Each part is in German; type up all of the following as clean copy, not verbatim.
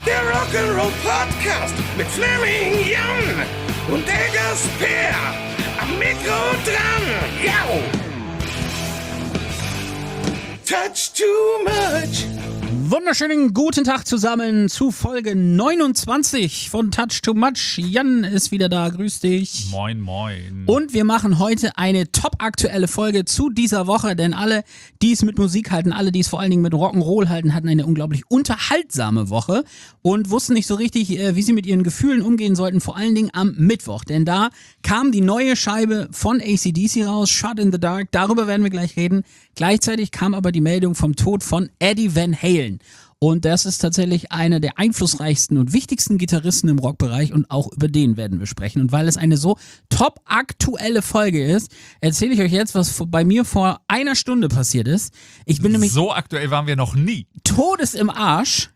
Der Rock'n'Roll Podcast mit Fleming Jan und der Gasper am Mikro dran. Yo! Touch too much. Wunderschönen guten Tag zusammen zu Folge 29 von Touch Too Much. Jan ist wieder da, grüß dich. Moin, moin. Und wir machen heute eine top-aktuelle Folge zu dieser Woche, denn alle, die es mit Musik halten, alle, die es vor allen Dingen mit Rock'n'Roll halten, hatten eine unglaublich unterhaltsame Woche und wussten nicht so richtig, wie sie mit ihren Gefühlen umgehen sollten, vor allen Dingen am Mittwoch. Denn da kam die neue Scheibe von AC/DC raus, Shot in the Dark, darüber werden wir gleich reden. Gleichzeitig kam aber die Meldung vom Tod von Eddie Van Halen. Und das ist tatsächlich einer der einflussreichsten und wichtigsten Gitarristen im Rockbereich und auch über den werden wir sprechen. Und weil es eine so top aktuelle Folge ist, erzähle ich euch jetzt, was bei mir vor einer Stunde passiert ist. Ich bin nämlich so aktuell waren wir noch nie. Todes im Arsch,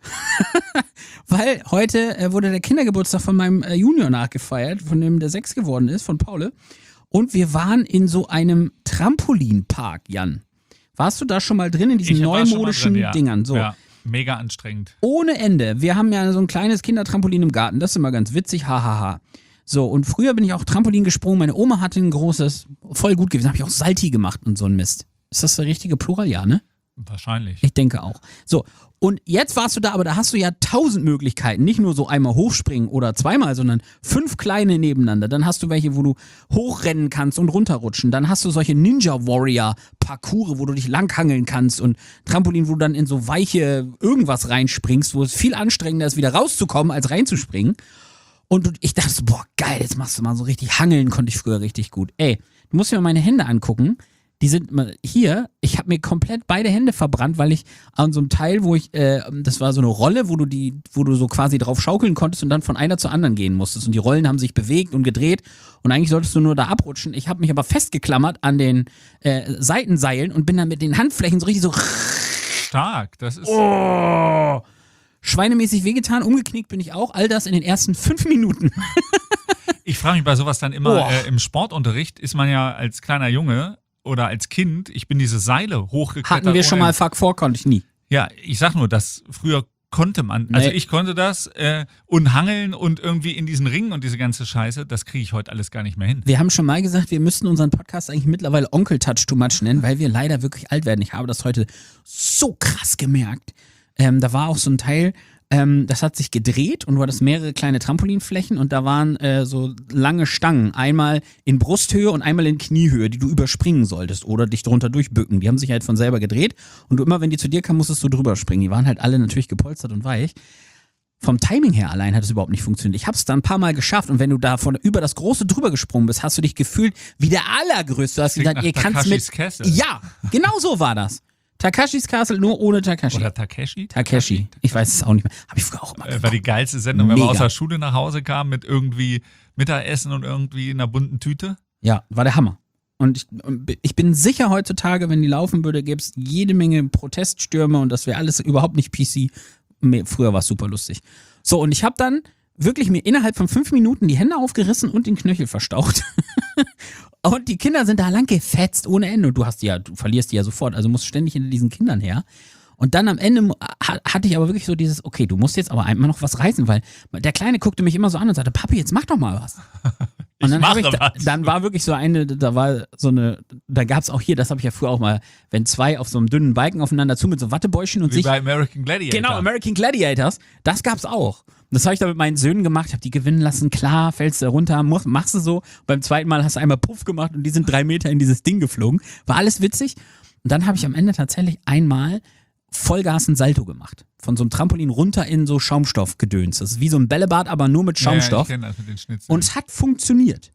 weil heute wurde der Kindergeburtstag von meinem Junior nachgefeiert, von dem der 6 geworden ist, von Paul. Und wir waren in so einem Trampolinpark, Jan. Warst du da schon mal drin in diesen neumodischen Dingern? So. Ja, mega anstrengend. Ohne Ende. Wir haben ja so ein kleines Kindertrampolin im Garten. Das ist immer ganz witzig. Hahaha. So, und früher bin ich auch Trampolin gesprungen. Meine Oma hatte ein großes, voll gut gewesen. Habe ich auch Salti gemacht und so ein Mist. Ist das der richtige Plural? Ja, ne? Wahrscheinlich. Ich denke auch. So, und jetzt warst du da, aber da hast du ja 1000 Möglichkeiten. Nicht nur so einmal hochspringen oder zweimal, sondern 5 kleine nebeneinander. Dann hast du welche, wo du hochrennen kannst und runterrutschen. Dann hast du solche Ninja-Warrior-Parcours, wo du dich langhangeln kannst und Trampolin, wo du dann in so weiche irgendwas reinspringst, wo es viel anstrengender ist, wieder rauszukommen, als reinzuspringen. Und ich dachte so, boah, geil, jetzt machst du mal so richtig Hangeln, konnte ich früher richtig gut. Ey, du musst dir mal meine Hände angucken. Die sind hier, ich habe mir komplett beide Hände verbrannt, weil ich an so einem Teil, wo ich, das war so eine Rolle, wo du so quasi drauf schaukeln konntest und dann von einer zur anderen gehen musstest. Und die Rollen haben sich bewegt und gedreht und eigentlich solltest du nur da abrutschen. Ich habe mich aber festgeklammert an den Seitenseilen und bin dann mit den Handflächen so richtig so stark, das ist... Oh, schweinemäßig wehgetan, umgeknickt bin ich auch. All das in den ersten 5 Minuten. Ich frage mich bei sowas dann immer, im Sportunterricht ist man ja als kleiner Junge oder als Kind, ich bin diese Seile hochgeklettert. Hatten wir schon mal, Fuck 4 konnte ich nie. Ja, ich sag nur, dass früher konnte man, also ich konnte das und hangeln und irgendwie in diesen Ringen und diese ganze Scheiße, das kriege ich heute alles gar nicht mehr hin. Wir haben schon mal gesagt, wir müssten unseren Podcast eigentlich mittlerweile Onkel Touch Too Much nennen, weil wir leider wirklich alt werden. Ich habe das heute so krass gemerkt. Da war auch so ein Teil, das hat sich gedreht und du hattest mehrere kleine Trampolinflächen und da waren so lange Stangen, einmal in Brusthöhe und einmal in Kniehöhe, die du überspringen solltest oder dich drunter durchbücken. Die haben sich halt von selber gedreht und du immer, wenn die zu dir kamen, musstest du drüber springen. Die waren halt alle natürlich gepolstert und weich. Vom Timing her allein hat es überhaupt nicht funktioniert. Ich habe es dann ein paar Mal geschafft und wenn du da über das Große drüber gesprungen bist, hast du dich gefühlt wie der Allergrößte. Du hast gesagt, ihr kannst mit... Castle. Ja, genau so war das. Takashis Castle, nur ohne Takashi. Oder Takeshi? Takeshi. Ich weiß es auch nicht mehr. Habe ich früher auch immer gemacht. War die geilste Sendung, wenn man aus der Schule nach Hause kam mit irgendwie Mittagessen und irgendwie in einer bunten Tüte. Ja, war der Hammer. Und ich bin sicher heutzutage, wenn die laufen würde, gäbe es jede Menge Proteststürme und das wäre alles überhaupt nicht PC. Früher war es super lustig. So, und ich habe dann wirklich mir innerhalb von 5 Minuten die Hände aufgerissen und den Knöchel verstaucht. Und die Kinder sind da lang gefetzt ohne Ende. Und du verlierst die ja sofort, also musst ständig hinter diesen Kindern her. Und dann am Ende hatte ich aber wirklich so dieses, okay, du musst jetzt aber einmal noch was reißen, weil der Kleine guckte mich immer so an und sagte, Papi, jetzt mach doch mal was. Und dann war wirklich so da gab's auch hier, das habe ich ja früher auch mal, wenn 2 auf so einem dünnen Balken aufeinander zu mit so Wattebäuschen und wie bei American Gladiator. Genau, American Gladiators, das gab's auch. Das habe ich da mit meinen Söhnen gemacht, ich habe die gewinnen lassen, klar, fällst du runter, machst du so. Beim zweiten Mal hast du einmal Puff gemacht und die sind 3 Meter in dieses Ding geflogen. War alles witzig. Und dann habe ich am Ende tatsächlich einmal Vollgas ein Salto gemacht. Von so einem Trampolin runter in so Schaumstoffgedöns. Das ist wie so ein Bällebad, aber nur mit Schaumstoff. Ja, ich kenn das mit den Schnitzeln. Und es hat funktioniert.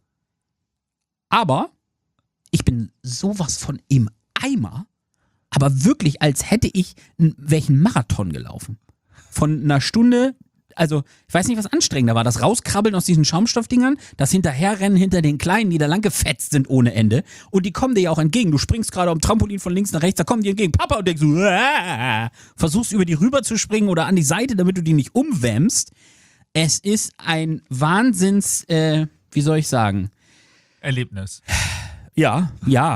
Aber ich bin sowas von im Eimer, aber wirklich, als hätte ich welchen Marathon gelaufen. Von einer Stunde, also ich weiß nicht, was anstrengender war. Das Rauskrabbeln aus diesen Schaumstoffdingern, das Hinterherrennen hinter den Kleinen, die da lang gefetzt sind ohne Ende. Und die kommen dir ja auch entgegen. Du springst gerade am Trampolin von links nach rechts, da kommen die entgegen. Papa, und denkst so, versuchst über die rüber zu springen oder an die Seite, damit du die nicht umwämmst. Es ist ein Wahnsinns, wie soll ich sagen? Erlebnis. Ja.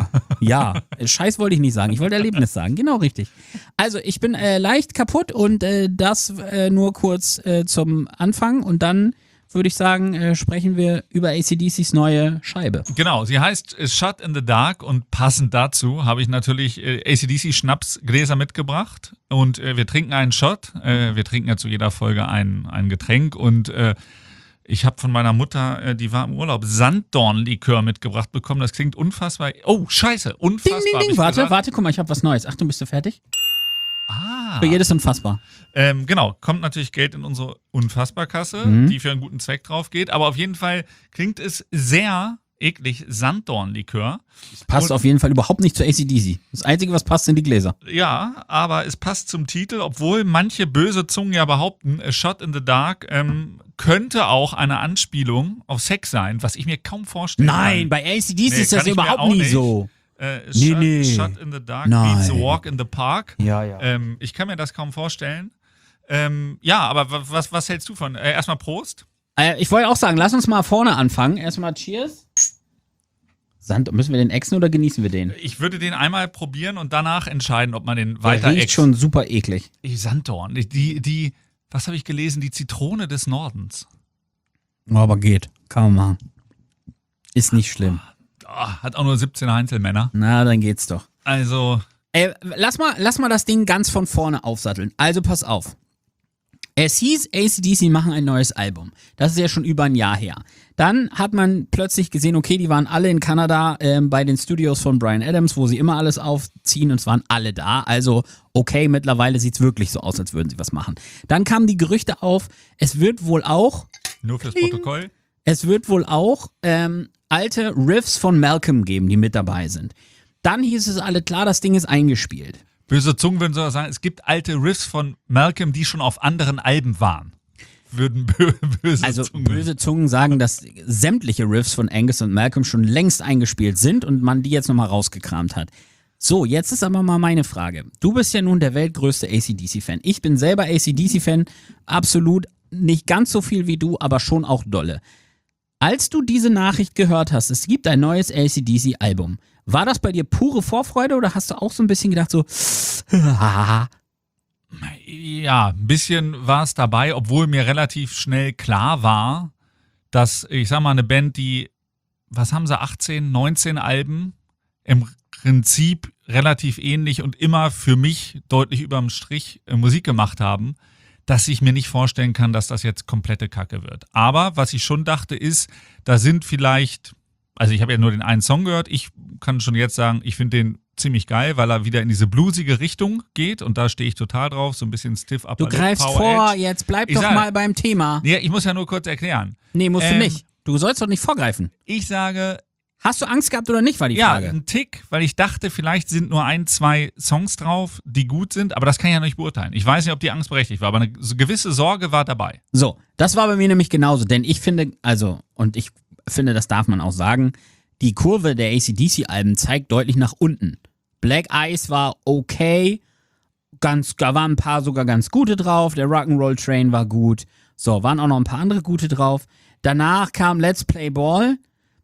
Scheiß wollte ich nicht sagen. Ich wollte Erlebnis sagen. Genau richtig. Also ich bin leicht kaputt und das nur kurz zum Anfang und dann würde ich sagen, sprechen wir über AC/DCs neue Scheibe. Genau, sie heißt Shut in the Dark und passend dazu habe ich natürlich AC/DC Schnapsgläser mitgebracht und wir trinken einen Shot. Wir trinken ja zu jeder Folge ein Getränk und ich habe von meiner Mutter, die war im Urlaub, Sanddornlikör mitgebracht bekommen. Das klingt unfassbar. Oh, scheiße, unfassbar. Ding. Warte, guck mal, ich habe was Neues. Achtung, bist du fertig? Für jedes unfassbar. Genau, kommt natürlich Geld in unsere Unfassbarkasse, die für einen guten Zweck drauf geht. Aber auf jeden Fall klingt es sehr eklig, Sanddornlikör. Passt auf jeden Fall überhaupt nicht zu AC/DC. Das Einzige, was passt, sind die Gläser. Ja, aber es passt zum Titel, obwohl manche böse Zungen ja behaupten, A Shot in the Dark könnte auch eine Anspielung auf Sex sein, was ich mir kaum vorstellen kann. Nein, bei AC/DC ist das überhaupt nie so. Nee. Shut in the Dark meets Walk in the Park. Ja. Ich kann mir das kaum vorstellen. Ja, aber was hältst du von? Erstmal Prost. Ich wollte auch sagen, lass uns mal vorne anfangen. Erstmal Cheers. Müssen wir den exen oder genießen wir den? Ich würde den einmal probieren und danach entscheiden, ob man den weiter weiter riecht schon super eklig. Sanddorn. Was habe ich gelesen? Die Zitrone des Nordens. Aber geht. Kann man machen. Ist nicht schlimm. Hat auch nur 17 Einzelmänner. Na, dann geht's doch. Also. Lass mal das Ding ganz von vorne aufsatteln. Also pass auf. Es hieß, AC/DC machen ein neues Album. Das ist ja schon über ein Jahr her. Dann hat man plötzlich gesehen, okay, die waren alle in Kanada bei den Studios von Bryan Adams, wo sie immer alles aufziehen und es waren alle da. Also okay, mittlerweile sieht's wirklich so aus, als würden sie was machen. Dann kamen die Gerüchte auf, es wird wohl auch... Nur fürs Protokoll? Es wird wohl auch alte Riffs von Malcolm geben, die mit dabei sind. Dann hieß es alle klar, das Ding ist eingespielt. Böse Zungen würden sogar sagen, es gibt alte Riffs von Malcolm, die schon auf anderen Alben waren. Würden böse Zungen sagen, dass sämtliche Riffs von Angus und Malcolm schon längst eingespielt sind und man die jetzt nochmal rausgekramt hat. So, jetzt ist aber mal meine Frage. Du bist ja nun der weltgrößte AC/DC-Fan. Ich bin selber AC/DC-Fan, absolut nicht ganz so viel wie du, aber schon auch dolle. Als du diese Nachricht gehört hast, es gibt ein neues AC/DC-Album, war das bei dir pure Vorfreude oder hast du auch so ein bisschen gedacht so, Ja, ein bisschen war es dabei, obwohl mir relativ schnell klar war, dass, ich sag mal, eine Band, die, was haben sie, 18, 19 Alben, im Prinzip relativ ähnlich und immer für mich deutlich überm Strich Musik gemacht haben, dass ich mir nicht vorstellen kann, dass das jetzt komplette Kacke wird. Aber was ich schon dachte ist, da sind vielleicht, also ich habe ja nur den einen Song gehört, ich kann schon jetzt sagen, ich finde den ziemlich geil, weil er wieder in diese bluesige Richtung geht und da stehe ich total drauf, so ein bisschen stiff upper Du greifst Power vor, Edge. jetzt bleib doch mal beim Thema. Nee, ich muss ja nur kurz erklären. Nee, musst du nicht. Du sollst doch nicht vorgreifen. Ich sage... Hast du Angst gehabt oder nicht, war die Frage. Ja, ein Tick, weil ich dachte, vielleicht sind nur 1, 2 Songs drauf, die gut sind, aber das kann ich ja nicht beurteilen. Ich weiß nicht, ob die Angst berechtigt war, aber eine gewisse Sorge war dabei. So, das war bei mir nämlich genauso, denn ich finde, ich finde, das darf man auch sagen, die Kurve der AC/DC-Alben zeigt deutlich nach unten. Black Ice war okay, da waren ein paar sogar ganz gute drauf, der Rock'n'Roll Train war gut, so, waren auch noch ein paar andere gute drauf. Danach kam Let's Play Ball,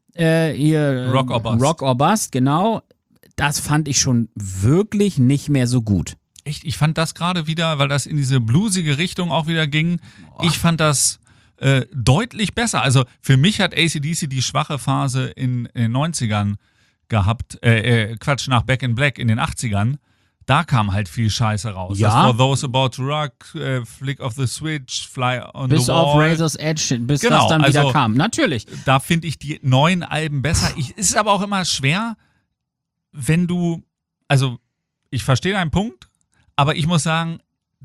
Rock or Bust, genau. Das fand ich schon wirklich nicht mehr so gut. Echt, ich fand das gerade wieder, weil das in diese bluesige Richtung auch wieder ging, ich fand das deutlich besser. Also für mich hat AC/DC die schwache Phase in den 90ern gehabt, nach Back in Black in den 80ern. Da kam halt viel Scheiße raus. Ja. Das For Those About to Rock, Flick of the Switch, Fly on the Wall. Bis auf Razor's Edge, bis das dann wieder kam. Natürlich. Da finde ich die neuen Alben besser. Es ist aber auch immer schwer, wenn du, also ich verstehe deinen Punkt, aber ich muss sagen,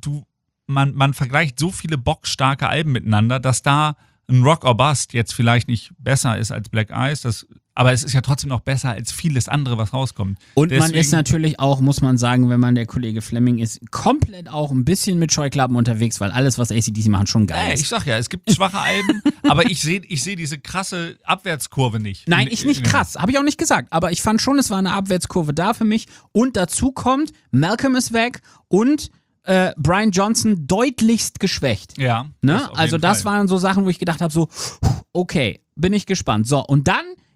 man vergleicht so viele bockstarke Alben miteinander, dass da ein Rock or Bust jetzt vielleicht nicht besser ist als Black Ice, aber es ist ja trotzdem noch besser als vieles andere, was rauskommt. Und deswegen, man ist natürlich auch, muss man sagen, wenn man der Kollege Fleming ist, komplett auch ein bisschen mit Scheuklappen unterwegs, weil alles, was AC/DC machen, schon geil ist. Ich sag ja, es gibt schwache Alben, aber ich seh diese krasse Abwärtskurve nicht. Nein, ich nicht krass, habe ich auch nicht gesagt, aber ich fand schon, es war eine Abwärtskurve da für mich und dazu kommt, Malcolm ist weg und Brian Johnson deutlichst geschwächt. Ja. Ne? Also das waren so Sachen, wo ich gedacht habe, so, okay, bin ich gespannt. So, und dann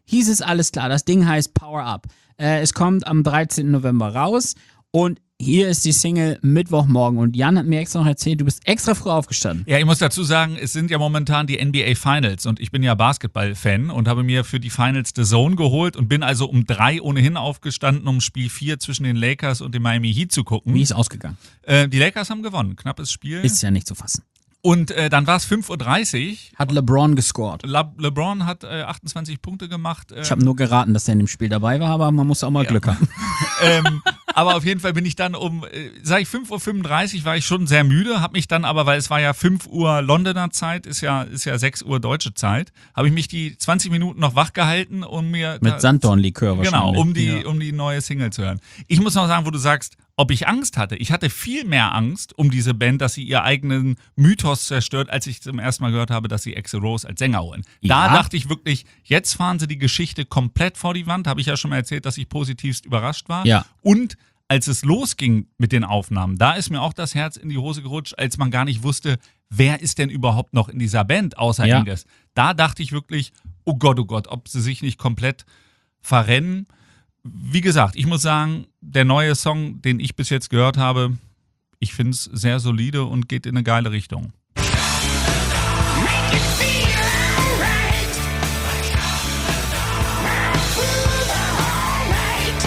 hieß es, alles klar, das Ding heißt Power Up. Es kommt am 13. November raus und hier ist die Single Mittwochmorgen. Und Jan hat mir extra noch erzählt, du bist extra früh aufgestanden. Ja, ich muss dazu sagen, es sind ja momentan die NBA Finals und ich bin ja Basketball-Fan und habe mir für die Finals The Zone geholt und bin also um 3 ohnehin aufgestanden, um Spiel 4 zwischen den Lakers und dem Miami Heat zu gucken. Wie ist ausgegangen? Die Lakers haben gewonnen, knappes Spiel. Ist ja nicht zu fassen. Und dann war es 5:30 Uhr. Hat LeBron gescored. LeBron hat 28 Punkte gemacht. Ich habe nur geraten, dass er in dem Spiel dabei war, aber man muss auch mal Glück haben. Aber auf jeden Fall bin ich dann sag ich 5:35 Uhr war ich schon sehr müde, habe mich dann aber, weil es war ja 5 Uhr Londoner Zeit, ist ja 6 Uhr deutsche Zeit, habe ich mich die 20 Minuten noch wach gehalten, um mir... Mit Sanddornlikör wahrscheinlich. Genau, um die neue Single zu hören. Ich muss noch sagen, wo du sagst, ob ich Angst hatte. Ich hatte viel mehr Angst um diese Band, dass sie ihr eigenen Mythos zerstört, als ich zum ersten Mal gehört habe, dass sie Axl Rose als Sänger holen. Ja. Da dachte ich wirklich, jetzt fahren sie die Geschichte komplett vor die Wand. Habe ich ja schon mal erzählt, dass ich positivst überrascht war. Ja. Und als es losging mit den Aufnahmen, da ist mir auch das Herz in die Hose gerutscht, als man gar nicht wusste, wer ist denn überhaupt noch in dieser Band außer Angus. Da dachte ich wirklich, oh Gott, ob sie sich nicht komplett verrennen. Wie gesagt, ich muss sagen, der neue Song, den ich bis jetzt gehört habe, ich finde es sehr solide und geht in eine geile Richtung. Make it feel alright. Alright.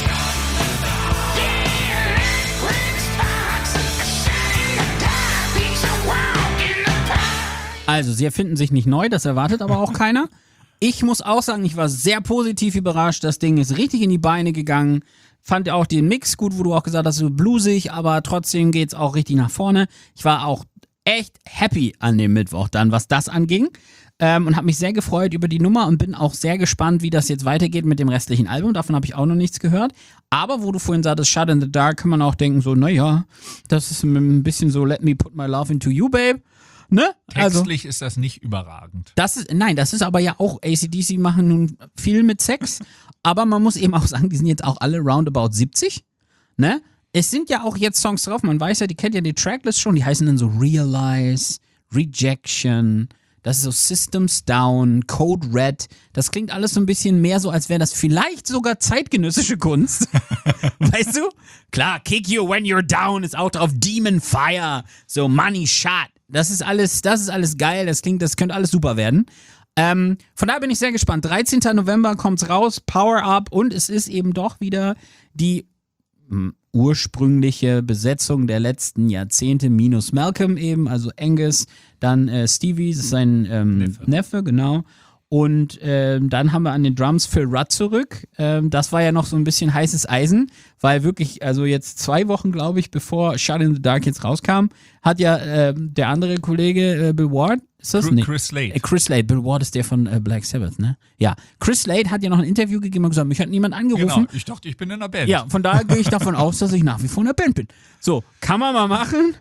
Yeah, electric sparks, a shine in the dark, it's a walk in the park. Also, sie erfinden sich nicht neu, das erwartet aber auch keiner. Ich muss auch sagen, ich war sehr positiv überrascht. Das Ding ist richtig in die Beine gegangen. Fand auch den Mix gut, wo du auch gesagt hast, so bluesig, aber trotzdem geht's auch richtig nach vorne. Ich war auch echt happy an dem Mittwoch dann, was das anging. Und habe mich sehr gefreut über die Nummer und bin auch sehr gespannt, wie das jetzt weitergeht mit dem restlichen Album. Davon habe ich auch noch nichts gehört. Aber wo du vorhin sagtest, Shut in the Dark, kann man auch denken, so, naja, das ist ein bisschen so, let me put my love into you, babe. Ne? Textlich ist das nicht überragend. Das ist aber ja auch, AC/DC machen nun viel mit Sex, aber man muss eben auch sagen, die sind jetzt auch alle roundabout 70, ne? Es sind ja auch jetzt Songs drauf, man weiß ja, die kennt ja die Tracklist schon, die heißen dann so Realize, Rejection, das ist so Systems Down, Code Red, das klingt alles so ein bisschen mehr so, als wäre das vielleicht sogar zeitgenössische Kunst, weißt du? Klar, Kick You When You're Down ist auch drauf, Demon Fire, so Money Shot. Das ist alles geil, das könnte alles super werden. Von daher bin ich sehr gespannt. 13. November kommt's raus, Power Up und es ist eben doch wieder die ursprüngliche Besetzung der letzten Jahrzehnte minus Malcolm eben, also Angus, dann Stevie, das ist sein Neffe, genau. Und dann haben wir an den Drums Phil Rudd zurück. Das war ja noch so ein bisschen heißes Eisen, weil wirklich, also jetzt 2 Wochen, glaube ich, bevor Shut in the Dark jetzt rauskam, hat ja der andere Kollege Bill Ward, ist das nicht? Chris Slade. Chris Slade, Bill Ward ist der von Black Sabbath, ne? Ja, Chris Slade hat ja noch ein Interview gegeben und gesagt, mich hat niemand angerufen. Genau, ich dachte, ich bin in der Band. Ja, von daher gehe ich davon aus, dass ich nach wie vor in der Band bin. So, kann man mal machen.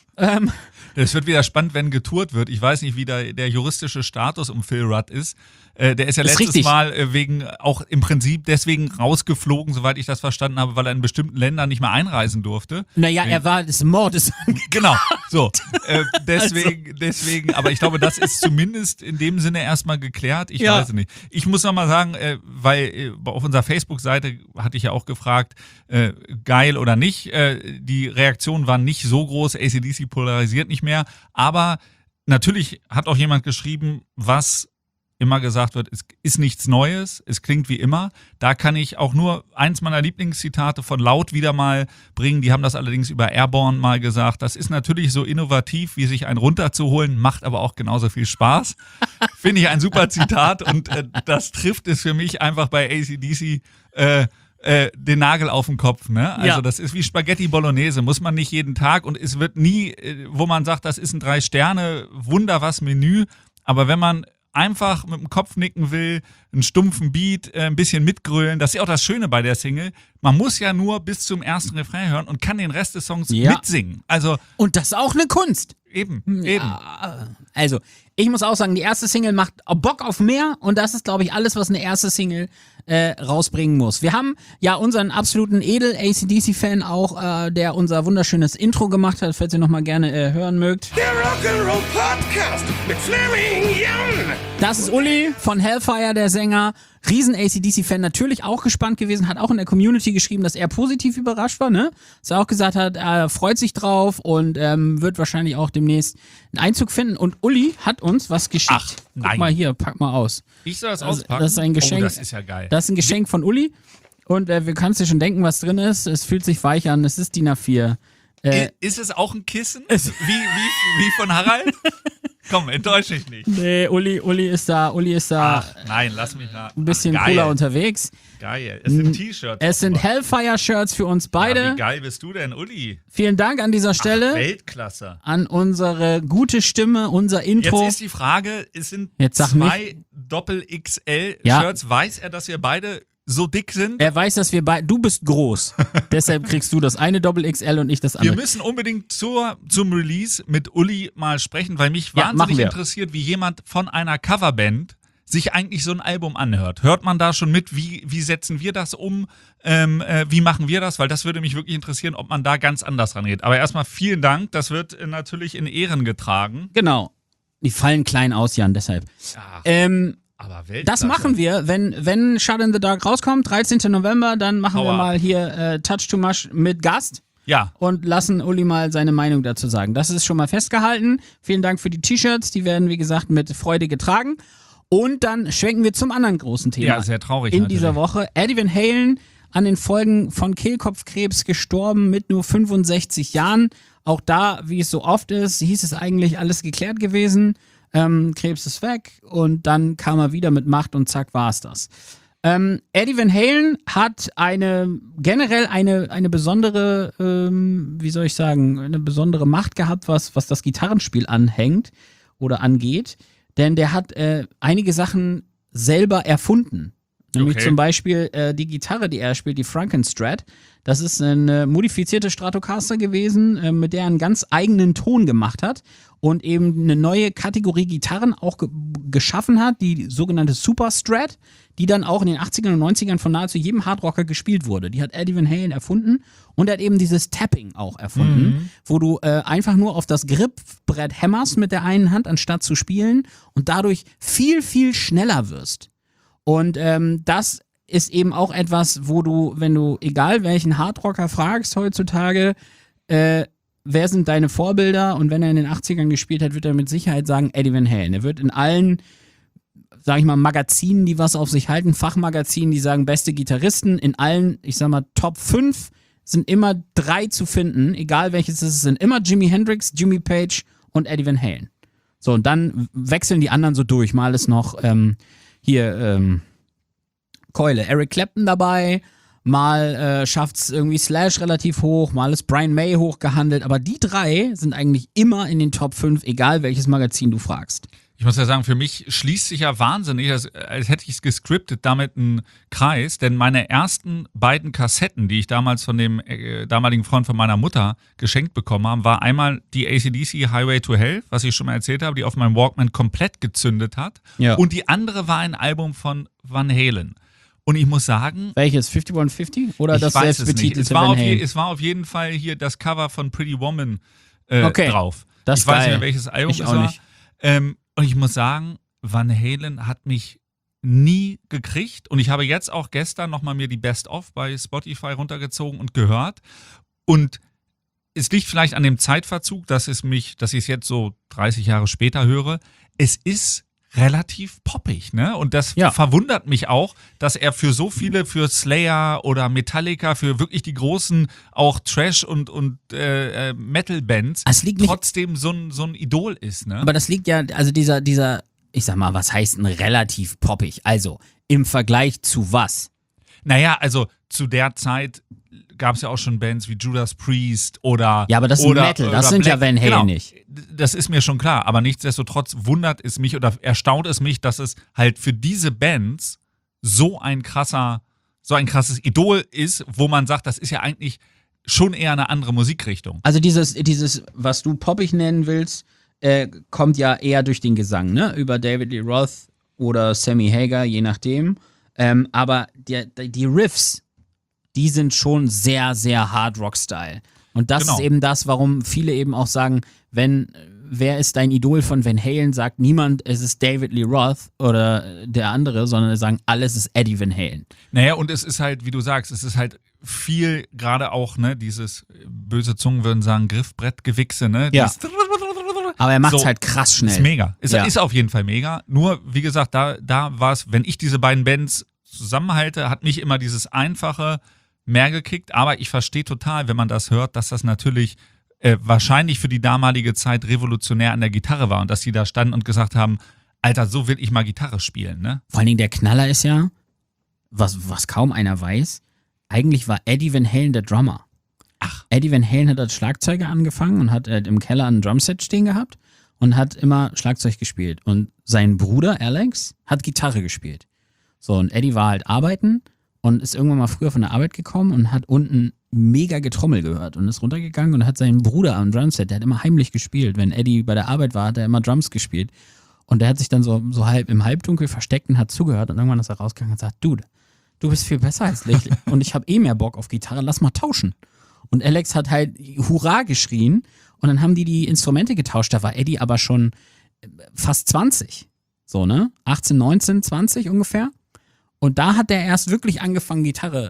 Es wird wieder spannend, wenn getourt wird. Ich weiß nicht, wie der juristische Status um Phil Rudd ist. Der ist ja letztes richtig. Mal auch im Prinzip deswegen rausgeflogen, soweit ich das verstanden habe, weil er in bestimmten Ländern nicht mehr einreisen durfte. Naja, er war des Mordes. Genau, so. Deswegen, aber ich glaube, das ist zumindest in dem Sinne erstmal geklärt. Ich weiß es nicht. Ich muss noch mal sagen, weil auf unserer Facebook-Seite hatte ich ja auch gefragt, geil oder nicht. Die Reaktionen waren nicht so groß, AC/DC polarisiert nicht mehr, aber natürlich hat auch jemand geschrieben, was immer gesagt wird, es ist nichts Neues, es klingt wie immer. Da kann ich auch nur eins meiner Lieblingszitate von Laut wieder mal bringen. Die haben das allerdings über Airborne mal gesagt. Das ist natürlich so innovativ, wie sich einen runterzuholen, macht aber auch genauso viel Spaß. Finde ich ein super Zitat und das trifft es für mich einfach bei AC/DC den Nagel auf den Kopf, ne? Also das ist wie Spaghetti Bolognese, muss man nicht jeden Tag und es wird nie, wo man sagt, das ist ein 3-Sterne-Wunder was Menü, aber wenn man einfach mit dem Kopf nicken will, einen stumpfen Beat, ein bisschen mitgrölen. Das ist ja auch das Schöne bei der Single. Man muss ja nur bis zum ersten Refrain hören und kann den Rest des Songs mitsingen. Also und das ist auch eine Kunst. Eben. Ja, also Ich muss auch sagen, die erste Single macht Bock auf mehr und das ist, glaube ich, alles, was eine erste Single rausbringen muss. Wir haben ja unseren absoluten Edel-AC/DC-Fan auch, der unser wunderschönes Intro gemacht hat, falls ihr nochmal gerne hören mögt. Der Rock'n'Roll Podcast mit Fleming Jan. Das ist Uli von Hellfire, der Sänger. Riesen AC/DC-Fan, natürlich auch gespannt gewesen, hat auch in der Community geschrieben, dass er positiv überrascht war, ne? Dass er auch gesagt hat, er freut sich drauf und wird wahrscheinlich auch demnächst einen Einzug finden. Und Uli hat uns was geschickt. Ach, nein. Guck mal hier, pack mal aus. Ich soll das Also, auspacken? das ist ein Geschenk. Oh, das ist ja geil. Das ist ein Geschenk von Uli und wir kannst dir schon denken, was drin ist. Es fühlt sich weich an, es ist DIN A4. Ist es auch ein Kissen? Wie von Harald? Komm, enttäusch dich nicht. Nee, Uli ist da Ach, nein, lass mich da. ein bisschen Ach, geil. cooler unterwegs. Geil. Es sind T-Shirts. Es sind Hellfire-Shirts für uns beide. Ja, wie geil bist du denn, Uli? Vielen Dank an dieser Stelle. Weltklasse. An unsere gute Stimme, unser Intro. Jetzt ist die Frage, es sind Jetzt sag zwei Doppel-XL-Shirts. Ja. Weiß er, dass wir beide so dick sind? Er weiß, dass wir beide. Du bist groß. Deshalb kriegst du das eine Doppel-XL und ich das Wir andere. müssen unbedingt zum Release mit Uli mal sprechen, weil mich Ja, machen wahnsinnig wir. interessiert, wie jemand von einer Coverband sich eigentlich so ein Album anhört. Hört man da schon mit, wie setzen wir das um, wie machen wir das? Weil das würde mich wirklich interessieren, ob man da ganz anders rangeht. Aber erstmal vielen Dank, das wird natürlich in Ehren getragen. Genau. Die fallen klein aus, Jan, deshalb. Ach, aber Das Weltklasse. machen wir, wenn Shut in the Dark rauskommt, 13. November, dann machen wir Aua. mal hier Touch to Mush mit Gast Ja, und lassen Uli mal seine Meinung dazu sagen. Das ist schon mal festgehalten. Vielen Dank für die T-Shirts, die werden, wie gesagt, mit Freude getragen. Und dann schwenken wir zum anderen großen Thema. ja, sehr traurig. In natürlich. dieser Woche. Eddie Van Halen an den Folgen von Kehlkopfkrebs gestorben mit nur 65 Jahren. Auch da, wie es so oft ist, hieß es eigentlich alles geklärt gewesen. Krebs ist weg und dann kam er wieder mit Macht und zack war es das. Eddie Van Halen hat generell eine besondere, wie soll ich sagen, eine besondere Macht gehabt, was das Gitarrenspiel anhängt oder angeht. Denn der hat einige Sachen selber erfunden. Nämlich Okay. zum Beispiel die Gitarre, die er spielt, die Frankenstrat. Das ist eine modifizierte Stratocaster gewesen, mit der er einen ganz eigenen Ton gemacht hat und eben eine neue Kategorie Gitarren auch geschaffen hat, die sogenannte Superstrat, die dann auch in den 80ern und 90ern von nahezu jedem Hardrocker gespielt wurde. Die hat Eddie Van Halen erfunden und er hat eben dieses Tapping auch erfunden, wo du einfach nur auf das Gripbrett hämmerst mit der einen Hand, anstatt zu spielen und dadurch viel, viel schneller wirst. Und das ist eben auch etwas, wo du, wenn du, egal welchen Hardrocker fragst heutzutage, wer sind deine Vorbilder? Und wenn er in den 80ern gespielt hat, wird er mit Sicherheit sagen Eddie Van Halen. Er wird in allen, sag ich mal, Magazinen, die was auf sich halten, Fachmagazinen, die sagen beste Gitarristen, in allen, ich sag mal, Top 5 sind immer 3 zu finden, egal welches es ist, sind immer Jimi Hendrix, Jimmy Page und Eddie Van Halen. So, und dann wechseln die anderen so durch. Mal ist noch Keule, Eric Clapton dabei, mal schafft's irgendwie Slash relativ hoch, mal ist Brian May hochgehandelt, aber die 3 sind eigentlich immer in den Top 5, egal welches Magazin du fragst. Ich muss ja sagen, für mich schließt sich ja wahnsinnig, als hätte ich es gescriptet, damit einen Kreis, denn meine ersten beiden Kassetten, die ich damals von dem damaligen Freund von meiner Mutter geschenkt bekommen habe, war einmal die AC/DC Highway to Hell, was ich schon mal erzählt habe, die auf meinem Walkman komplett gezündet hat. Ja. Und die andere war ein Album von Van Halen. Und ich muss sagen, Welches? 5150? Oder ich das weiß es nicht. selbstbetitelte Es war, Van Halen? es war auf jeden Fall hier das Cover von Pretty Woman Okay. drauf. Das Ich weiß geil. nicht mehr, welches Album Ich es auch war. nicht. Und ich muss sagen, Van Halen hat mich nie gekriegt. Und ich habe jetzt auch gestern nochmal mir die Best-of bei Spotify runtergezogen und gehört. Und es liegt vielleicht an dem Zeitverzug, dass ich es jetzt so 30 Jahre später höre. Es ist relativ poppig, ne? Und das Ja. verwundert mich auch, dass er für so viele, für Slayer oder Metallica, für wirklich die großen auch Trash- und Metal-Bands Es liegt nicht, trotzdem so ein Idol ist, ne? aber das liegt ja, also dieser, ich sag mal, was heißt denn relativ poppig? Also, im Vergleich zu was? Naja, also zu der Zeit gab es ja auch schon Bands wie Judas Priest oder Ja, aber das ist Metal, das sind ja Van Halen genau, nicht. Das ist mir schon klar, aber nichtsdestotrotz wundert es mich oder erstaunt es mich, dass es halt für diese Bands so ein krasses Idol ist, wo man sagt, das ist ja eigentlich schon eher eine andere Musikrichtung. Also dieses, was du poppig nennen willst, kommt ja eher durch den Gesang, ne? Über David Lee Roth oder Sammy Hagar, je nachdem. Aber die Riffs, die sind schon sehr, sehr Hard Rock-Style. Und das ist eben das, warum viele eben auch sagen, wer ist dein Idol von Van Halen, sagt niemand, es ist David Lee Roth oder der andere, sondern sagen, alles ist Eddie Van Halen. Naja, und es ist halt, wie du sagst, es ist halt viel, gerade auch, ne, dieses, böse Zungen würden sagen, Griffbrettgewichse, ne? Ja. Aber er macht's halt krass schnell. Ist mega. Ist auf jeden Fall mega. Nur, wie gesagt, da war es, wenn ich diese beiden Bands zusammenhalte, hat mich immer dieses Einfache mehr gekickt. Aber ich verstehe total, wenn man das hört, dass das natürlich wahrscheinlich für die damalige Zeit revolutionär an der Gitarre war und dass die da standen und gesagt haben, Alter, so will ich mal Gitarre spielen, ne? Vor allen Dingen der Knaller ist ja, was kaum einer weiß, eigentlich war Eddie Van Halen der Drummer. Ach. Eddie Van Halen hat als Schlagzeuger angefangen und hat im Keller ein Drumset stehen gehabt und hat immer Schlagzeug gespielt. Und sein Bruder Alex hat Gitarre gespielt. So, und Eddie war halt arbeiten und ist irgendwann mal früher von der Arbeit gekommen und hat unten mega Getrommel gehört und ist runtergegangen und hat seinen Bruder am Drumset, der hat immer heimlich gespielt. Wenn Eddie bei der Arbeit war, hat er immer Drums gespielt. Und der hat sich dann so halb im Halbdunkel versteckt und hat zugehört. Und irgendwann ist er rausgegangen und sagt, Dude, du bist viel besser als ich und ich habe mehr Bock auf Gitarre, lass mal tauschen. Und Alex hat halt Hurra geschrien und dann haben die Instrumente getauscht. Da war Eddie aber schon fast 20. So, ne? 18, 19, 20 ungefähr. Und da hat der erst wirklich angefangen, Gitarre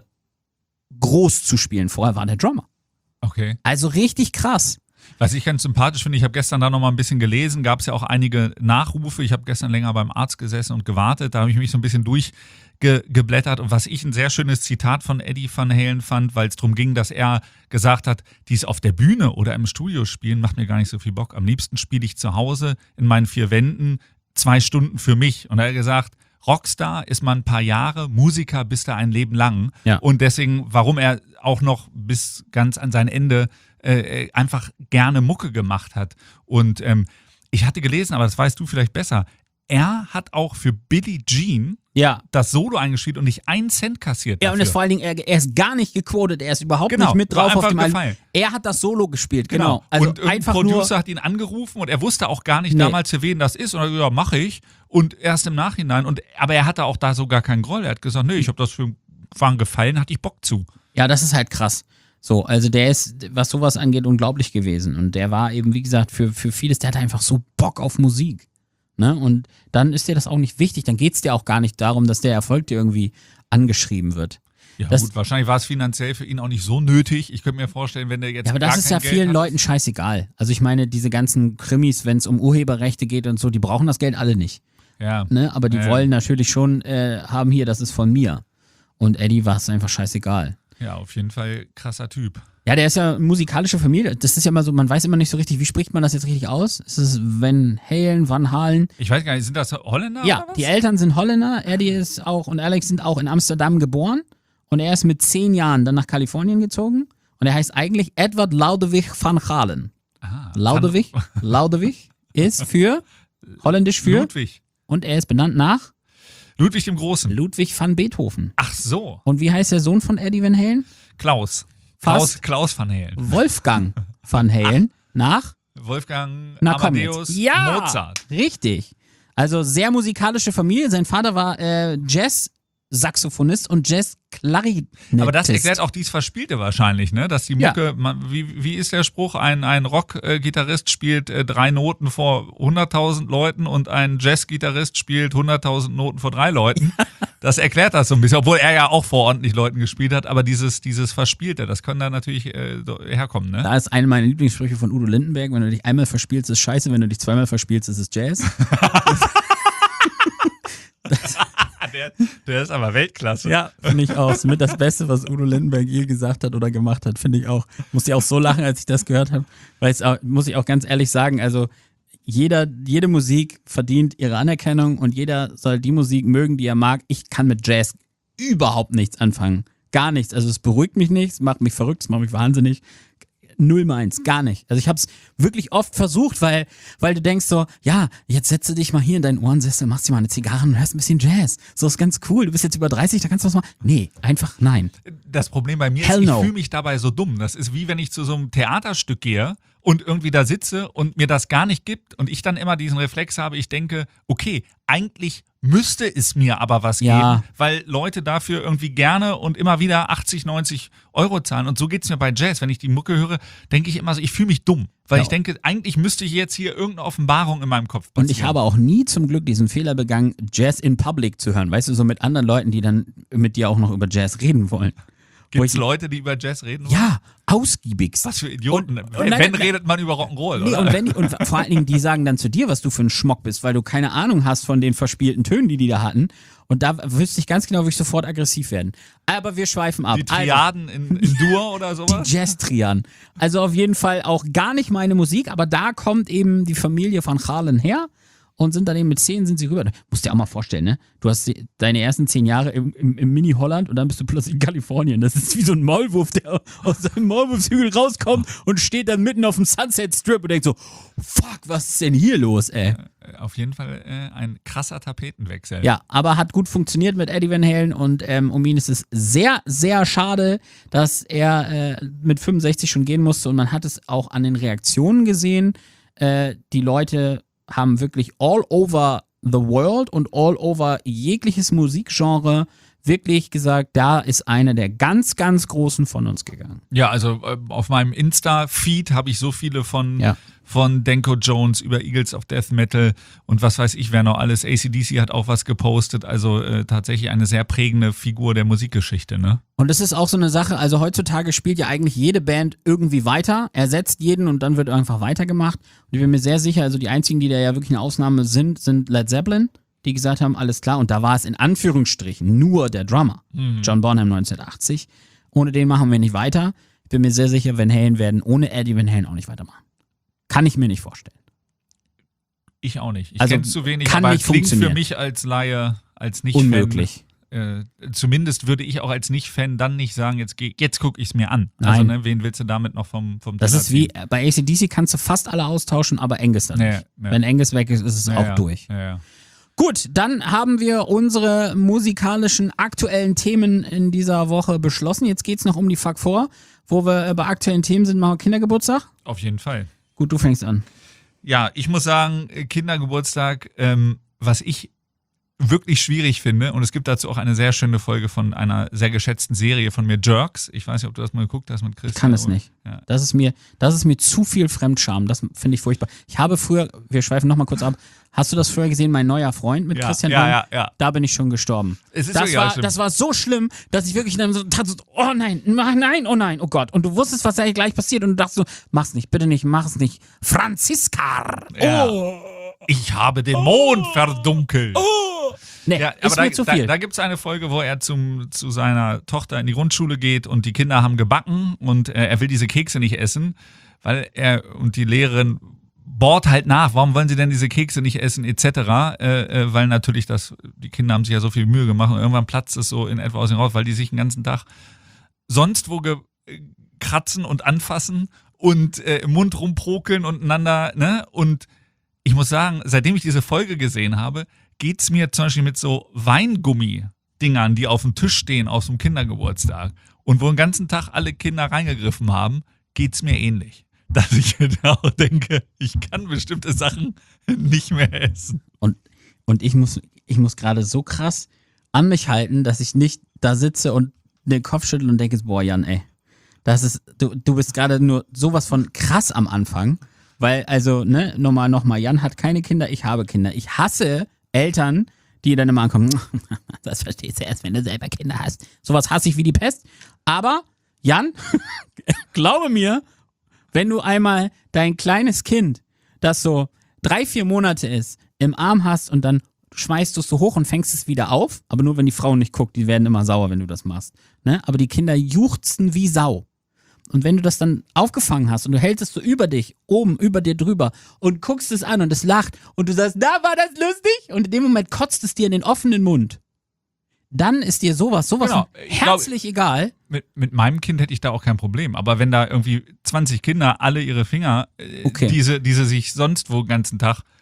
groß zu spielen. Vorher war der Drummer. Okay. Also richtig krass. Was ich ganz sympathisch finde, ich habe gestern da nochmal ein bisschen gelesen, gab es ja auch einige Nachrufe. Ich habe gestern länger beim Arzt gesessen und gewartet. Da habe ich mich so ein bisschen durchgeblättert. Und was ich ein sehr schönes Zitat von Eddie Van Halen fand, weil es darum ging, dass er gesagt hat, dies auf der Bühne oder im Studio spielen macht mir gar nicht so viel Bock. Am liebsten spiele ich zu Hause in meinen 4 Wänden 2 Stunden für mich. Und er hat gesagt, Rockstar ist man ein paar Jahre, Musiker bist du ein Leben lang. Ja. Und deswegen, warum er auch noch bis ganz an sein Ende einfach gerne Mucke gemacht hat. Und ich hatte gelesen, aber das weißt du vielleicht besser, er hat auch für Billie Jean das Solo eingespielt und nicht 1 Cent kassiert Ja, dafür. und das vor allen Dingen, er ist gar nicht gequotet, er ist überhaupt Genau, nicht mit war drauf auf einfach dem gefallen. Album. Er hat das Solo gespielt, genau. Also Also und einfach ein Producer nur, hat ihn angerufen und er wusste auch gar nicht Nee. damals, für wen das ist. Und er hat gesagt, ja, mache ich. Und erst im Nachhinein. Aber er hatte auch da so gar keinen Groll. Er hat gesagt, nee, ich habe das für einen Gefallen, hatte ich Bock zu. ja, das ist halt krass. So, also der ist, was sowas angeht, unglaublich gewesen. Und der war eben, wie gesagt, für vieles, der hatte einfach so Bock auf Musik. Ne? Und dann ist dir das auch nicht wichtig, dann geht es dir auch gar nicht darum, dass der Erfolg dir irgendwie angeschrieben wird. Ja Das- gut, wahrscheinlich war es finanziell für ihn auch nicht so nötig. Ich könnte mir vorstellen, wenn der jetzt Ja, aber gar das ist kein ja Geld vielen hat. Leuten scheißegal. Also ich meine, diese ganzen Krimis, wenn es um Urheberrechte geht und so, die brauchen das Geld alle nicht. Ja. Ne? Aber die Ja. wollen natürlich schon haben hier, das ist von mir. Und Eddie war es einfach scheißegal. Ja, auf jeden Fall krasser Typ. Ja, der ist ja musikalische Familie. Das ist ja immer so, man weiß immer nicht so richtig, wie spricht man das jetzt richtig aus? Ist es Van Halen? Ich weiß gar nicht, sind das Holländer Ja, oder was? die Eltern sind Holländer, Eddie ist auch und Alex sind auch in Amsterdam geboren und er ist mit 10 Jahren dann nach Kalifornien gezogen und er heißt eigentlich Edward Laudewig van Galen. Aha, Laudewig ist für, holländisch für, Ludwig. und er ist benannt nach Ludwig dem Großen. Ludwig van Beethoven. Ach so, Und wie heißt der Sohn von Eddie Van Halen? Klaus. Fast. Klaus van Halen. Wolfgang van Halen nach Wolfgang Na komm Amadeus jetzt. Ja, Mozart. richtig. Also sehr musikalische Familie. Sein Vater war Jazz-Saxophonist und Jazz-Klarinettist. Aber das erklärt auch dies Verspielte wahrscheinlich, ne? Dass die Ja. Mucke, wie ist der Spruch? Ein Rock-Gitarrist spielt 3 Noten vor 100.000 Leuten und ein Jazz-Gitarrist spielt 100.000 Noten vor 3 Leuten. Das erklärt das so ein bisschen, obwohl er ja auch vor ordentlich Leuten gespielt hat, aber dieses Verspielte, das kann da natürlich so herkommen, ne? Da ist eine meiner Lieblingssprüche von Udo Lindenberg: Wenn du dich einmal verspielst, ist scheiße, wenn du dich zweimal verspielst, ist es Jazz. Der ist aber Weltklasse. Ja, finde ich auch. Ist mit das Beste, was Udo Lindenberg je gesagt hat oder gemacht hat, finde ich auch. Musste ich auch so lachen, als ich das gehört habe, weil es auch, muss ich auch ganz ehrlich sagen, also jede Musik verdient ihre Anerkennung und jeder soll die Musik mögen, die er mag. Ich kann mit Jazz überhaupt nichts anfangen. Gar nichts. Also es beruhigt mich nicht, es macht mich verrückt, es macht mich wahnsinnig. Null meins, gar nicht. Also ich habe es wirklich oft versucht, weil du denkst so, ja, jetzt setze dich mal hier in deinen Ohrensessel, machst dir mal eine Zigarre und hörst ein bisschen Jazz. So ist ganz cool. Du bist jetzt über 30, da kannst du was machen. Nee, einfach nein. Das Problem bei mir Hell ist, ich no. fühle mich dabei so dumm. Das ist wie wenn ich zu so einem Theaterstück gehe und irgendwie da sitze und mir das gar nicht gibt und ich dann immer diesen Reflex habe, ich denke, okay, eigentlich müsste es mir aber was Ja. geben, weil Leute dafür irgendwie gerne und immer wieder 80, 90 Euro zahlen. Und so geht's mir bei Jazz. Wenn ich die Mucke höre, denke ich immer so, ich fühle mich dumm. Weil Ja. ich denke, eigentlich müsste ich jetzt hier irgendeine Offenbarung in meinem Kopf Und passieren. ich habe auch nie zum Glück diesen Fehler begangen, Jazz in Public zu hören. Weißt du, so mit anderen Leuten, die dann mit dir auch noch über Jazz reden wollen. Wo Gibt's ich- Leute, die über Jazz reden wollen? Ja, ausgiebigst. Was für Idioten. Und Wenn nein, redet man über Rock'n'Roll, Nee, oder? und vor allen Dingen, die sagen dann zu dir, was du für ein Schmock bist, weil du keine Ahnung hast von den verspielten Tönen, die da hatten. Und da wüsste ich ganz genau, würde ich sofort aggressiv werden. Aber wir schweifen ab. Die Triaden in Dur oder sowas? Jazz-Triaden. Also auf jeden Fall auch gar nicht meine Musik, aber da kommt eben die Familie von Harlan her und sind dann eben mit 10 sind sie rüber. Musst dir auch mal vorstellen, ne? Du hast deine ersten 10 Jahre im Mini-Holland und dann bist du plötzlich in Kalifornien. Das ist wie so ein Maulwurf, der aus seinem Maulwurfshügel rauskommt und steht dann mitten auf dem Sunset Strip und denkt so, fuck, was ist denn hier los, ey? Auf jeden Fall ein krasser Tapetenwechsel. Ja, aber hat gut funktioniert mit Eddie Van Halen und um ihn ist es sehr, sehr schade, dass er mit 65 schon gehen musste und man hat es auch an den Reaktionen gesehen. Die Leute haben wirklich all over the world und all over jegliches Musikgenre wirklich gesagt, da ist einer der ganz, ganz Großen von uns gegangen. Ja, also auf meinem Insta-Feed habe ich so viele von Danko Jones über Eagles of Death Metal und was weiß ich, wer noch alles. AC/DC hat auch was gepostet, also tatsächlich eine sehr prägende Figur der Musikgeschichte, ne? Und das ist auch so eine Sache, also heutzutage spielt ja eigentlich jede Band irgendwie weiter, ersetzt jeden und dann wird einfach weitergemacht. Und ich bin mir sehr sicher, also die einzigen, die da ja wirklich eine Ausnahme sind Led Zeppelin, die gesagt haben, alles klar. Und da war es in Anführungsstrichen nur der Drummer, John Bonham 1980. Ohne den machen wir nicht weiter. Ich bin mir sehr sicher, Van Halen werden ohne Eddie Van Halen auch nicht weitermachen. Kann ich mir nicht vorstellen. Ich auch nicht. Ich Also, kenne zu wenig, kann aber nicht klingt für funktionieren. mich als Laie, als Nicht-Fan. Unmöglich. Zumindest würde ich auch als Nicht-Fan dann nicht sagen, jetzt gucke ich es mir an. Nein. Also, ne, wen willst du damit noch vom Das Teller ist wie, ziehen? bei AC/DC kannst du fast alle austauschen, aber Angus dann Nee, nicht. nee. Wenn Angus weg ist, ist es auch durch. Ja. Gut, dann haben wir unsere musikalischen aktuellen Themen in dieser Woche beschlossen. Jetzt geht's noch um die Fuck 4, wo wir bei aktuellen Themen sind, machen wir Kindergeburtstag. Auf jeden Fall. Gut, du fängst an. Ja, ich muss sagen, Kindergeburtstag, was ich wirklich schwierig finde, und es gibt dazu auch eine sehr schöne Folge von einer sehr geschätzten Serie von mir, Jerks. Ich weiß nicht, ob du das mal geguckt hast mit Chris. Ich kann es nicht. Ja. Das ist mir zu viel Fremdscham. Das finde ich furchtbar. Ich habe früher, wir schweifen nochmal kurz ab, hast du das früher gesehen, Mein neuer Freund mit Ja, Christian ja, Daum? ja. Da bin ich schon gestorben. Es ist das, wirklich auch war, schlimm. das war so schlimm, dass ich wirklich dann so tat, so, oh nein, nein, oh nein, oh Gott. Und du wusstest, was da gleich passiert und du dachtest so, mach's nicht, bitte nicht, mach es nicht. Franziska! Ja. Oh! Ich habe den Mond verdunkelt. Nee, Ja, ist aber mir zu viel. Da gibt es eine Folge, wo er zu seiner Tochter in die Grundschule geht und die Kinder haben gebacken und er will diese Kekse nicht essen, weil und die Lehrerin bohrt halt nach, warum wollen sie denn diese Kekse nicht essen, etc., weil natürlich die Kinder haben sich ja so viel Mühe gemacht und irgendwann platzt es so in etwa aus ihnen raus, weil die sich den ganzen Tag sonst wo kratzen und anfassen und im Mund rumprokeln und einander, ne? Und ich muss sagen, seitdem ich diese Folge gesehen habe, geht's mir zum Beispiel mit so Weingummi-Dingern, die auf dem Tisch stehen aus dem Kindergeburtstag und wo den ganzen Tag alle Kinder reingegriffen haben, geht's mir ähnlich. Dass ich mir da auch denke, ich kann bestimmte Sachen nicht mehr essen. Und ich muss gerade so krass an mich halten, dass ich nicht da sitze und den Kopf schüttel und denke, boah, Jan, ey, du bist gerade nur sowas von krass am Anfang, weil, also, ne, nochmal, Jan hat keine Kinder, ich habe Kinder. Ich hasse Eltern, die dann immer ankommen, das verstehst du erst, wenn du selber Kinder hast. Sowas hasse ich wie die Pest. Aber, Jan, glaube mir, wenn du einmal dein kleines Kind, das so 3-4 Monate ist, im Arm hast und dann schmeißt du es so hoch und fängst es wieder auf, aber nur wenn die Frau nicht guckt, die werden immer sauer, wenn du das machst. Ne? Aber die Kinder juchzen wie Sau. Und wenn du das dann aufgefangen hast und du hältst es so über dich, oben, über dir drüber und guckst es an und es lacht und du sagst, na, war das lustig? Und in dem Moment kotzt es dir in den offenen Mund. Dann ist dir sowas Genau. von Ich herzlich egal. Mit meinem Kind hätte ich da auch kein Problem. Aber wenn da irgendwie 20 Kinder alle ihre Finger, Okay. diese sich sonst wo den ganzen Tag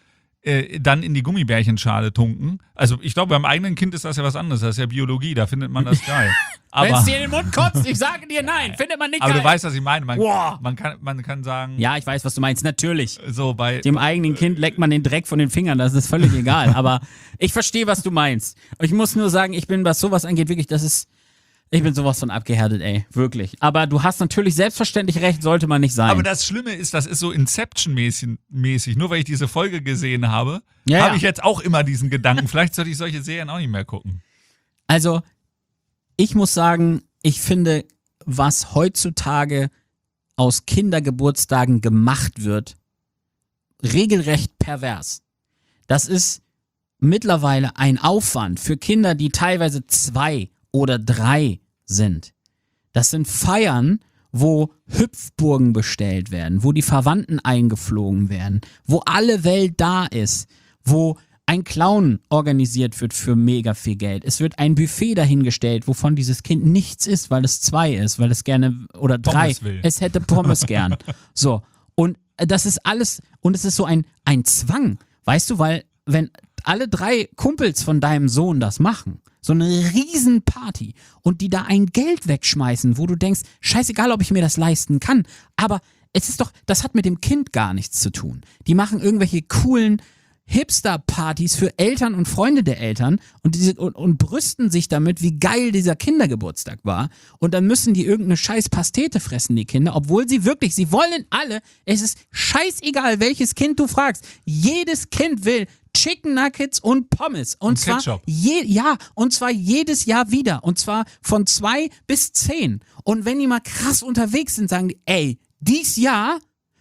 dann in die Gummibärchenschale tunken. Also ich glaube, beim eigenen Kind ist das ja was anderes. Das ist ja Biologie, da findet man das geil. Wenn es Aber, dir in den Mund kotzt, ich sage dir nein, findet man nicht aber geil. du weißt, was ich meine. Boah. Man kann sagen, Ja, ich weiß, was du meinst, natürlich. so bei Dem eigenen Kind leckt man den Dreck von den Fingern, das ist völlig egal. Aber ich verstehe, was du meinst. Ich muss nur sagen, ich bin, was sowas angeht, wirklich, ich bin sowas von abgehärtet, ey. Wirklich. Aber du hast natürlich selbstverständlich recht, sollte man nicht sein. Aber das Schlimme ist, das ist so Inception-mäßig. Nur weil ich diese Folge gesehen habe, Ja, habe ja. ich jetzt auch immer diesen Gedanken. Vielleicht sollte ich solche Serien auch nicht mehr gucken. Also, ich muss sagen, ich finde, was heutzutage aus Kindergeburtstagen gemacht wird, regelrecht pervers. Das ist mittlerweile ein Aufwand für Kinder, die teilweise 2 oder 3 sind. Das sind Feiern, wo Hüpfburgen bestellt werden, wo die Verwandten eingeflogen werden, wo alle Welt da ist, wo ein Clown organisiert wird für mega viel Geld. Es wird ein Buffet dahingestellt, wovon dieses Kind nichts isst, weil es 2 ist, weil es gerne, oder 3, Pommes will. es hätte Pommes gern. So, und das ist alles, und es ist so ein Zwang, weißt du, weil wenn alle 3 Kumpels von deinem Sohn das machen, so eine Riesenparty und die da ein Geld wegschmeißen, wo du denkst, scheißegal, ob ich mir das leisten kann, aber es ist doch, das hat mit dem Kind gar nichts zu tun. Die machen irgendwelche coolen Hipster-Partys für Eltern und Freunde der Eltern und brüsten sich damit, wie geil dieser Kindergeburtstag war. Und dann müssen die irgendeine scheiß Pastete fressen, die Kinder, obwohl sie wollen alle, es ist scheißegal, welches Kind du fragst. Jedes Kind will Chicken Nuggets und Pommes. Und zwar Ketchup. und zwar jedes Jahr wieder. Und zwar von 2 bis 10. Und wenn die mal krass unterwegs sind, sagen die, ey, dies Jahr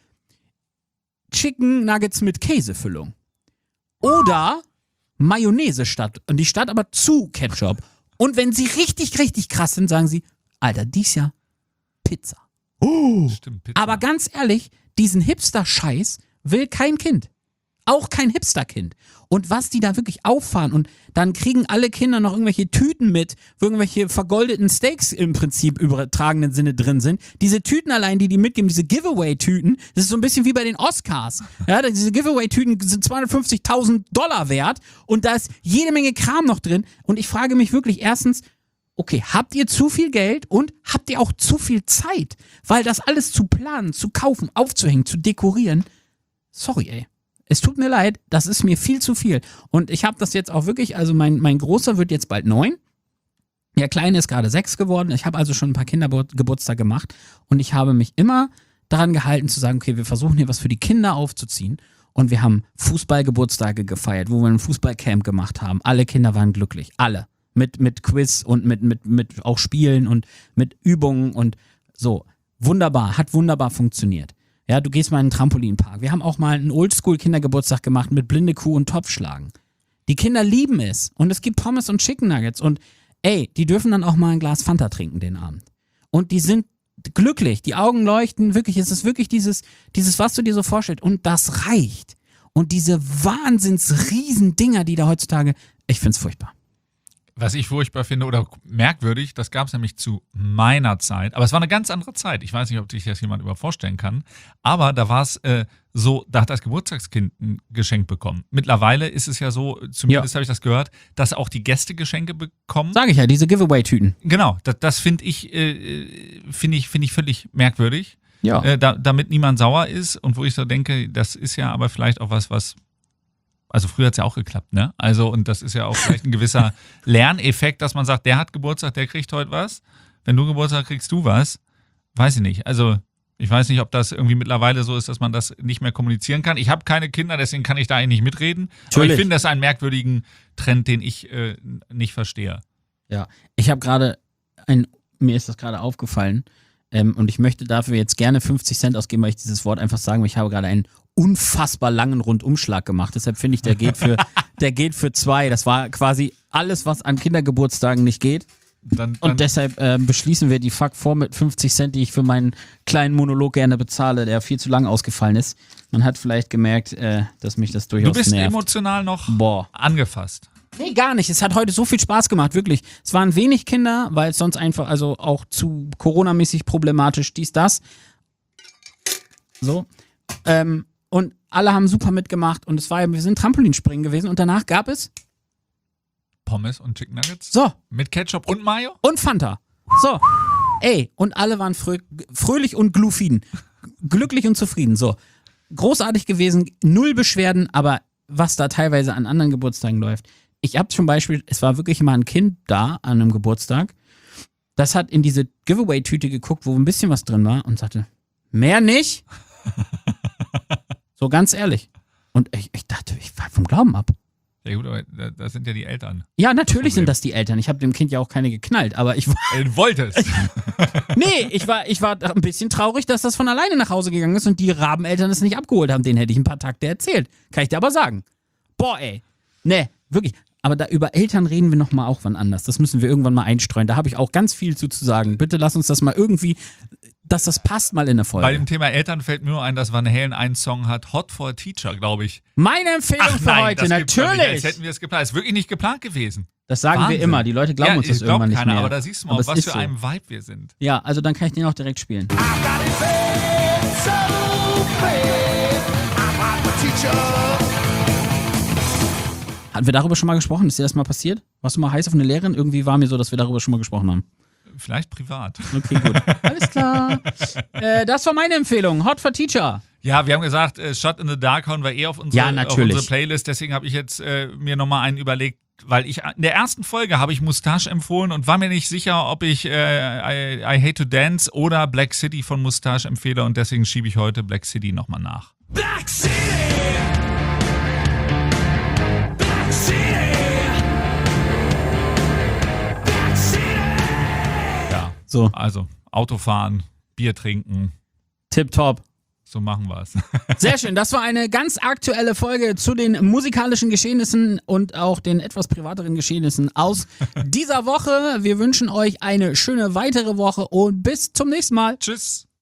Chicken Nuggets mit Käsefüllung. Oder Mayonnaise und die statt aber zu Ketchup. Und wenn sie richtig, richtig krass sind, sagen sie, Alter, dies Jahr Pizza. Stimmt, Pizza. Aber ganz ehrlich, diesen Hipster-Scheiß will kein Kind. Auch kein Hipster-Kind. Und was die da wirklich auffahren und dann kriegen alle Kinder noch irgendwelche Tüten mit, wo irgendwelche vergoldeten Steaks im Prinzip übertragenen Sinne drin sind. Diese Tüten allein, die mitgeben, diese Giveaway-Tüten, das ist so ein bisschen wie bei den Oscars. Ja, diese Giveaway-Tüten sind $250.000 wert und da ist jede Menge Kram noch drin. Und ich frage mich wirklich erstens, okay, habt ihr zu viel Geld und habt ihr auch zu viel Zeit? Weil das alles zu planen, zu kaufen, aufzuhängen, zu dekorieren, sorry, ey. Es tut mir leid, das ist mir viel zu viel. Und ich habe das jetzt auch wirklich, also mein Großer wird jetzt bald 9. Der Kleine ist gerade 6 geworden. Ich habe also schon ein paar Kindergeburtstage gemacht. Und ich habe mich immer daran gehalten zu sagen, okay, wir versuchen hier was für die Kinder aufzuziehen. Und wir haben Fußballgeburtstage gefeiert, wo wir ein Fußballcamp gemacht haben. Alle Kinder waren glücklich. Alle. Mit Quiz und mit auch Spielen und mit Übungen und so. Wunderbar. Hat wunderbar funktioniert. Ja, du gehst mal in einen Trampolinpark. Wir haben auch mal einen Oldschool-Kindergeburtstag gemacht mit blinde Kuh und Topfschlagen. Die Kinder lieben es. Und es gibt Pommes und Chicken Nuggets. Und ey, die dürfen dann auch mal ein Glas Fanta trinken den Abend. Und die sind glücklich. Die Augen leuchten wirklich. Es ist wirklich dieses, was du dir so vorstellst. Und das reicht. Und diese Wahnsinns-Riesen-Dinger, die da heutzutage, ich find's furchtbar. Was ich furchtbar finde oder merkwürdig, das gab es nämlich zu meiner Zeit, aber es war eine ganz andere Zeit. Ich weiß nicht, ob sich das jemand überhaupt vorstellen kann, aber da war es so, da hat das Geburtstagskind ein Geschenk bekommen. Mittlerweile ist es ja so, zumindest habe ich das gehört, dass auch die Gäste Geschenke bekommen. Sag ich ja, diese Giveaway-Tüten. Genau, das finde ich völlig merkwürdig, Ja. damit niemand sauer ist und wo ich so denke, das ist ja aber vielleicht auch was also früher hat es ja auch geklappt, ne? Also, und das ist ja auch vielleicht ein gewisser Lerneffekt, dass man sagt, der hat Geburtstag, der kriegt heute was. Wenn du Geburtstag kriegst, du was. Weiß ich nicht. Also, ich weiß nicht, ob das irgendwie mittlerweile so ist, dass man das nicht mehr kommunizieren kann. Ich habe keine Kinder, deswegen kann ich da eigentlich nicht mitreden. Natürlich. Aber ich finde das einen merkwürdigen Trend, den ich nicht verstehe. Ja, ich habe gerade mir ist das gerade aufgefallen und ich möchte dafür jetzt gerne 50 Cent ausgeben, weil ich dieses Wort einfach sagen will. Ich habe gerade einen unfassbar langen Rundumschlag gemacht. Deshalb finde ich, der geht für 2. Das war quasi alles, was an Kindergeburtstagen nicht geht. Und deshalb beschließen wir die Fuck 4 mit 50 Cent, die ich für meinen kleinen Monolog gerne bezahle, der viel zu lang ausgefallen ist. Man hat vielleicht gemerkt, dass mich das durchaus nervt. Du bist emotional noch angefasst. Nee, gar nicht. Es hat heute so viel Spaß gemacht, wirklich. Es waren wenig Kinder, weil es sonst einfach, also auch zu Corona-mäßig problematisch, das. So. und alle haben super mitgemacht und wir sind Trampolinspringen gewesen und danach gab es Pommes und Chicken Nuggets? so Mit Ketchup und Mayo? und Fanta. So, ey, und alle waren fröhlich und glufiden. Glücklich und zufrieden. So, großartig gewesen, 0 Beschwerden, aber was da teilweise an anderen Geburtstagen läuft. Ich hab zum Beispiel, es war wirklich mal ein Kind da an einem Geburtstag, das hat in diese Giveaway-Tüte geguckt, wo ein bisschen was drin war und sagte, mehr nicht? So ganz ehrlich. Und ich dachte, ich war vom Glauben ab. Ja gut, aber das sind ja die Eltern. Ja, natürlich sind das die Eltern. Ich habe dem Kind ja auch keine geknallt, aber ich war... Du wolltest. Nee, ich war ein bisschen traurig, dass das von alleine nach Hause gegangen ist und die Rabeneltern es nicht abgeholt haben. Denen hätte ich ein paar Takte erzählt. Kann ich dir aber sagen. Boah, ey. Nee, wirklich. Aber da über Eltern reden wir nochmal auch wann anders. Das müssen wir irgendwann mal einstreuen. Da habe ich auch ganz viel zu sagen. Bitte lass uns das mal irgendwie, dass das passt mal in der Folge. Bei dem Thema Eltern fällt mir nur ein, dass Van Halen einen Song hat, Hot for a Teacher, glaube ich. Meine Empfehlung für heute, das gibt's gar nicht. Als natürlich. hätten wir es geplant. Ist wirklich nicht geplant gewesen. Das sagen Wahnsinn. wir immer. Die Leute glauben uns das glaubt irgendwann nicht keiner, mehr. aber da siehst du mal, Aber auf es was ist für so. einem Vibe wir sind. Ja, also dann kann ich den auch direkt spielen. Hatten wir darüber schon mal gesprochen? Ist dir das mal passiert? Warst du mal heiß auf eine Lehrerin? Irgendwie war mir so, dass wir darüber schon mal gesprochen haben. Vielleicht privat. Okay, gut. Alles klar. Das war meine Empfehlung. Hot for Teacher. Ja, wir haben gesagt, Shot in the Dark hauen wir auf unsere, Ja, natürlich. auf unsere Playlist. Deswegen habe ich jetzt mir nochmal einen überlegt, weil in der ersten Folge habe ich Moustache empfohlen und war mir nicht sicher, ob ich I Hate to Dance oder Black City von Moustache empfehle und deswegen schiebe ich heute Black City nochmal nach. Black City! Black City! Black City! Ja, So, also Autofahren, Bier trinken, tipptopp. so machen wir es. Sehr schön. Das war eine ganz aktuelle Folge zu den musikalischen Geschehnissen und auch den etwas privateren Geschehnissen aus dieser Woche. Wir wünschen euch eine schöne weitere Woche und bis zum nächsten Mal. Tschüss.